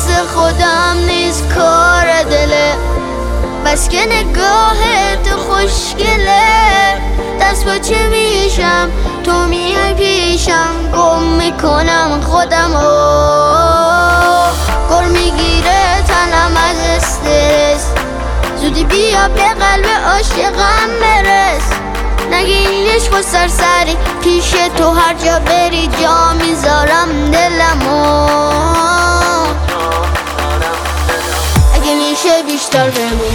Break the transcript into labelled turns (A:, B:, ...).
A: واسه خودم نیست کار دله، بس که نگاهت خوشگله. دست با چه میشم تو میای پیشم، گم میکنم خودم گر میگیره تنم از استرس. زودی بیا به قلب عاشقم برس، نگی این عشق و سرسری پیش تو هر جا بری جا میذارم دلمو. اگه میشه بیشتر بمون